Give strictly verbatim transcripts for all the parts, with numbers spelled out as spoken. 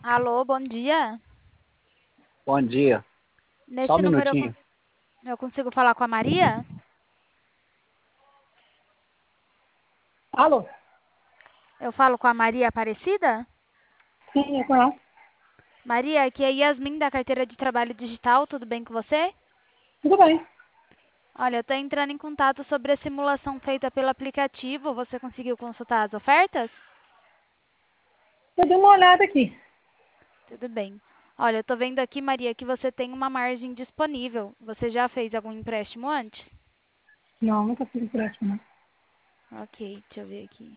Alô, bom dia. Bom dia. Só um Nesse número eu, minutinho. cons- eu consigo falar com a Maria? Alô? Eu falo com a Maria Aparecida? Sim, é com ela. Maria, aqui é Yasmin da carteira de trabalho digital, tudo bem com você? Tudo bem. Olha, eu estou entrando em contato sobre a simulação feita pelo aplicativo. Você conseguiu consultar as ofertas? Eu dei uma olhada aqui. Tudo bem. Olha, eu estou vendo aqui, Maria, que você tem uma margem disponível. Você já fez algum empréstimo antes? Não, nunca fiz empréstimo, não. Ok, deixa eu ver aqui.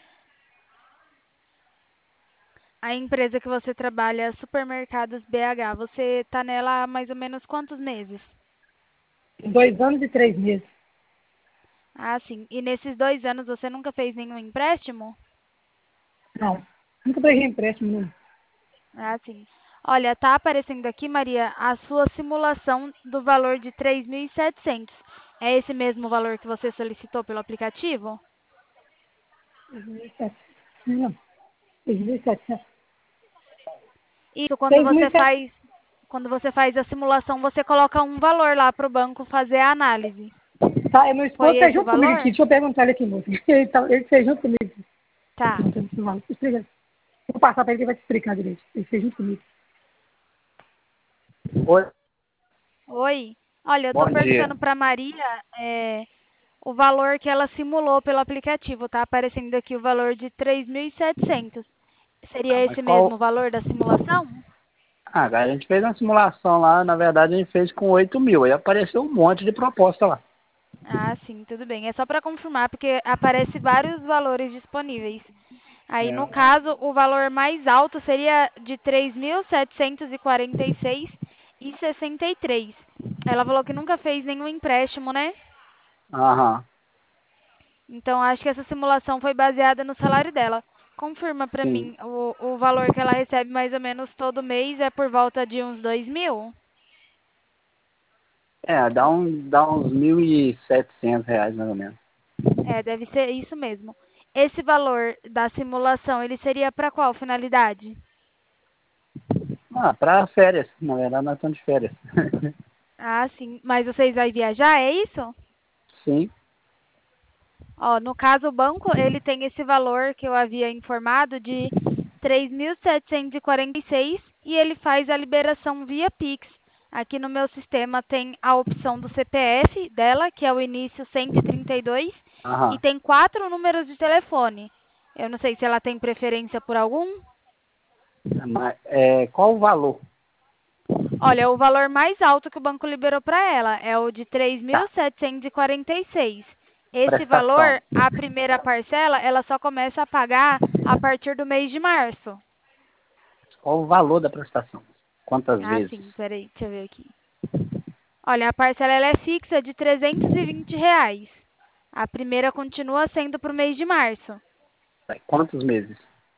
A empresa que você trabalha é Supermercados B H. Você está nela há mais ou menos quantos meses? Tem dois anos e três meses. Ah, sim. E nesses dois anos você nunca fez nenhum empréstimo? Não. Nunca peguei empréstimo, não. Ah, sim. Olha, tá aparecendo aqui, Maria, a sua simulação do valor de três mil e setecentos. É esse mesmo valor que você solicitou pelo aplicativo? três mil e setecentos. Não. três mil e setecentos. Isso, quando você três mil e setecentos. faz, quando você faz a simulação, você coloca um valor lá para o banco fazer a análise. Tá, e meu Foi esposo fez esse o junto comigo valor? aqui. Deixa eu perguntar ele aqui, moço. Ele, tá, ele fez junto comigo aqui. Tá. Não, não, não, explica. Vou passar pra ele que ele vai te explicar direito. Ele fez junto comigo. Oi. Oi. Olha, eu estou Bom dia. perguntando para Maria, é, o valor que ela simulou pelo aplicativo. Está aparecendo aqui o valor de três mil e setecentos. Ah, Seria mas esse mesmo qual... valor da simulação? Ah, a gente fez uma simulação lá. Na verdade, a gente fez com oito mil. Aí apareceu um monte de proposta lá. Ah, sim, tudo bem. É só para confirmar, porque aparece vários valores disponíveis. Aí, no É. caso, o valor mais alto seria de três mil setecentos e quarenta e seis e sessenta e três. Ela falou que nunca fez nenhum empréstimo, né? Aham. Então, acho que essa simulação foi baseada no salário dela. Confirma para Sim. mim, o, o valor que ela recebe mais ou menos todo mês é por volta de uns dois mil? É, dá, um, dá uns mil e setecentos reais, mais ou menos. É, deve ser isso mesmo. Esse valor da simulação, ele seria para qual finalidade? Ah, pra férias. Na verdade, nós estamos de férias. Ah, sim. Mas vocês vão viajar, é isso? Sim. Ó, no caso, o banco, ele tem esse valor que eu havia informado de três mil setecentos e quarenta e seis e seis e ele faz a liberação via Pix. Aqui no meu sistema tem a opção do C P F dela, que é o início cento e trinta e dois, e Aham. tem quatro números de telefone. Eu não sei se ela tem preferência por algum. Mas, é, qual o valor? Olha, o valor mais alto que o banco liberou para ela é o de três mil Tá. setecentos e quarenta e seis. Esse Prestação. valor, a primeira parcela, ela só começa a pagar a partir do mês de março. Qual o valor da prestação? Quantas Ah, vezes? sim, peraí, deixa eu ver aqui. Olha, a parcela ela é fixa de trezentos e vinte reais. A primeira continua sendo para o mês de março. Vai, quantos meses?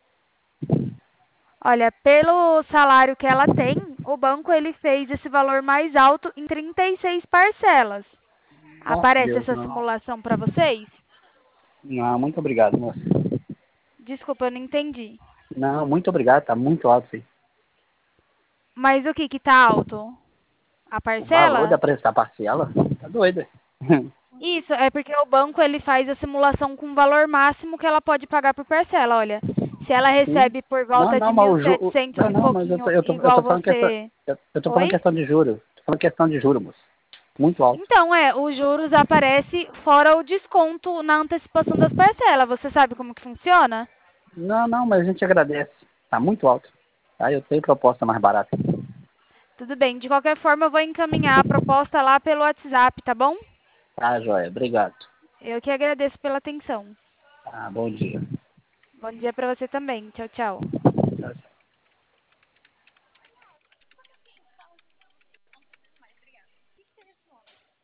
Olha, pelo salário que ela tem, o banco ele fez esse valor mais alto em trinta e seis parcelas. Nossa, Aparece Deus, essa não. simulação para vocês? Não, muito obrigado, moça. Desculpa, eu não entendi. Não, muito obrigado, tá muito alto isso aí. Mas o que que tá alto? A O valor da parcela? prestar parcela? Tá doido. Isso, é porque o banco ele faz a simulação com o valor máximo que ela pode pagar por parcela. Olha, se ela Sim. recebe por Não, volta não, de mas mil e o ju... setecentos Não, e não, mas eu tô, pouquinho, eu tô, eu igual tô falando questão... você... Eu, eu tô falando Oi? questão de juros. Tô falando questão de juros, moço. Muito alto. Então, é, os juros aparece fora o desconto na antecipação das parcelas. Você sabe como que funciona? Não, não, mas a gente agradece. Tá muito alto. Tá, eu tenho proposta mais barata. Tudo bem, de qualquer forma eu vou encaminhar a proposta lá pelo WhatsApp, tá bom? Tá, joia. Obrigado. Eu que agradeço pela atenção. Tá, bom dia. Bom dia pra você também. Tchau, tchau. Tchau, tchau.